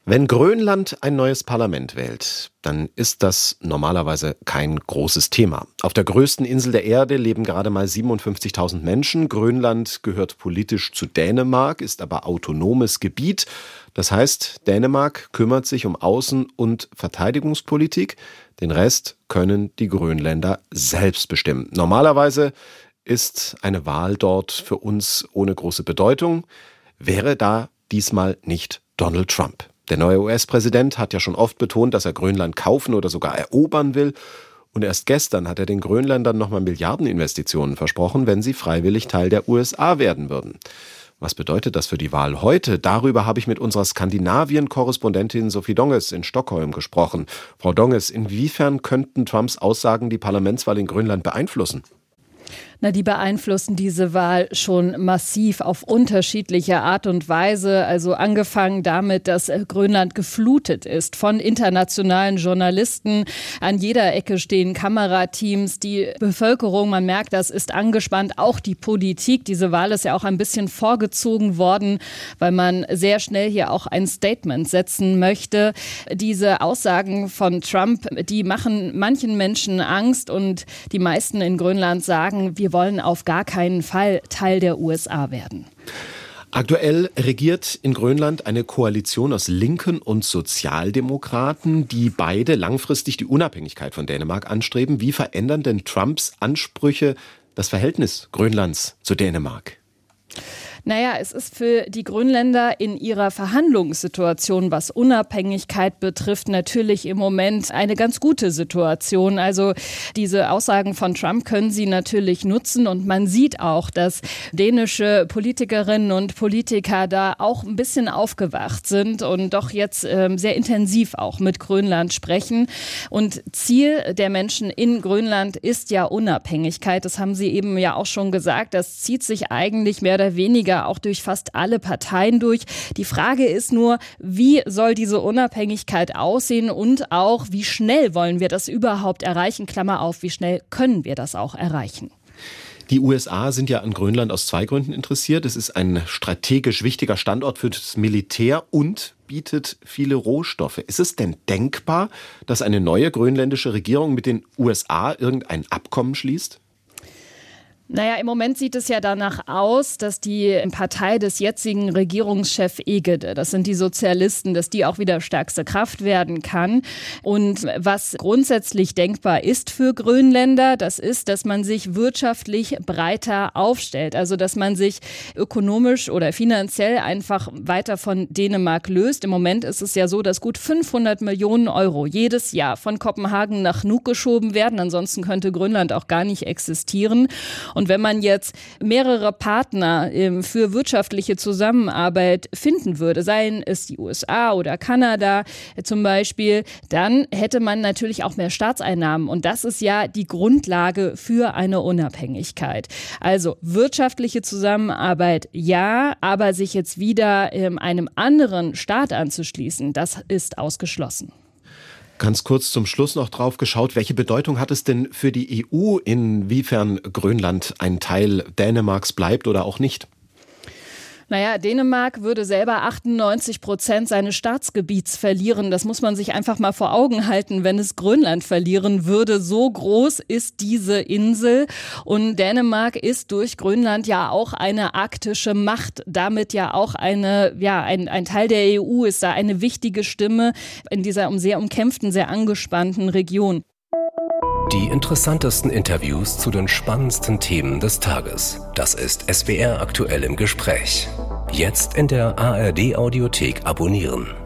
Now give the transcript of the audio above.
Wenn Grönland ein neues Parlament wählt, dann ist das normalerweise kein großes Thema. Auf der größten Insel der Erde leben gerade mal 57.000 Menschen. Grönland gehört politisch zu Dänemark, ist aber autonomes Gebiet. Das heißt, Dänemark kümmert sich um Außen- und Verteidigungspolitik. Den Rest können die Grönländer selbst bestimmen. Normalerweise ist eine Wahl dort für uns ohne große Bedeutung. Wäre da diesmal nicht Donald Trump. Der neue US-Präsident hat ja schon oft betont, dass er Grönland kaufen oder sogar erobern will. Und erst gestern hat er den Grönländern nochmal Milliardeninvestitionen versprochen, wenn sie freiwillig Teil der USA werden würden. Was bedeutet das für die Wahl heute? Darüber habe ich mit unserer Skandinavien-Korrespondentin Sophie Donges in Stockholm gesprochen. Frau Donges, inwiefern könnten Trumps Aussagen die Parlamentswahl in Grönland beeinflussen? Die beeinflussen diese Wahl schon massiv auf unterschiedliche Art und Weise. Also angefangen damit, dass Grönland geflutet ist von internationalen Journalisten. An jeder Ecke stehen Kamerateams. Die Bevölkerung, man merkt, das ist angespannt. Auch die Politik. Diese Wahl ist ja auch ein bisschen vorgezogen worden, weil man sehr schnell hier auch ein Statement setzen möchte. Diese Aussagen von Trump, die machen manchen Menschen Angst und die meisten in Grönland sagen, wir wollen auf gar keinen Fall Teil der USA werden. Aktuell regiert in Grönland eine Koalition aus Linken und Sozialdemokraten, die beide langfristig die Unabhängigkeit von Dänemark anstreben. Wie verändern denn Trumps Ansprüche das Verhältnis Grönlands zu Dänemark? Es ist für die Grönländer in ihrer Verhandlungssituation, was Unabhängigkeit betrifft, natürlich im Moment eine ganz gute Situation. Also diese Aussagen von Trump können sie natürlich nutzen und man sieht auch, dass dänische Politikerinnen und Politiker da auch ein bisschen aufgewacht sind und doch jetzt sehr intensiv auch mit Grönland sprechen. Und Ziel der Menschen in Grönland ist ja Unabhängigkeit. Das haben sie eben ja auch schon gesagt. Das zieht sich eigentlich mehr oder weniger auch durch fast alle Parteien durch. Die Frage ist nur, wie soll diese Unabhängigkeit aussehen und auch, wie schnell wollen wir das überhaupt erreichen? Klammer auf, wie schnell können wir das auch erreichen? Die USA sind ja an Grönland aus zwei Gründen interessiert. Es ist ein strategisch wichtiger Standort für das Militär und bietet viele Rohstoffe. Ist es denn denkbar, dass eine neue grönländische Regierung mit den USA irgendein Abkommen schließt? Im Moment sieht es ja danach aus, dass die Partei des jetzigen Regierungschefs Egede, das sind die Sozialisten, dass die auch wieder stärkste Kraft werden kann. Und was grundsätzlich denkbar ist für Grönländer, das ist, dass man sich wirtschaftlich breiter aufstellt. Also, dass man sich ökonomisch oder finanziell einfach weiter von Dänemark löst. Im Moment ist es ja so, dass gut 500 Millionen Euro jedes Jahr von Kopenhagen nach Nuuk geschoben werden. Ansonsten könnte Grönland auch gar nicht existieren. Und wenn man jetzt mehrere Partner für wirtschaftliche Zusammenarbeit finden würde, seien es die USA oder Kanada zum Beispiel, dann hätte man natürlich auch mehr Staatseinnahmen. Und das ist ja die Grundlage für eine Unabhängigkeit. Also wirtschaftliche Zusammenarbeit ja, aber sich jetzt wieder einem anderen Staat anzuschließen, das ist ausgeschlossen. Ganz kurz zum Schluss noch drauf geschaut, welche Bedeutung hat es denn für die EU, inwiefern Grönland ein Teil Dänemarks bleibt oder auch nicht? Dänemark würde selber 98% seines Staatsgebiets verlieren. Das muss man sich einfach mal vor Augen halten, wenn es Grönland verlieren würde. So groß ist diese Insel. Und Dänemark ist durch Grönland ja auch eine arktische Macht. Damit ja auch ein Teil der EU, ist da eine wichtige Stimme in dieser sehr umkämpften, sehr angespannten Region. Die interessantesten Interviews zu den spannendsten Themen des Tages. Das ist SWR aktuell im Gespräch. Jetzt in der ARD-Audiothek abonnieren.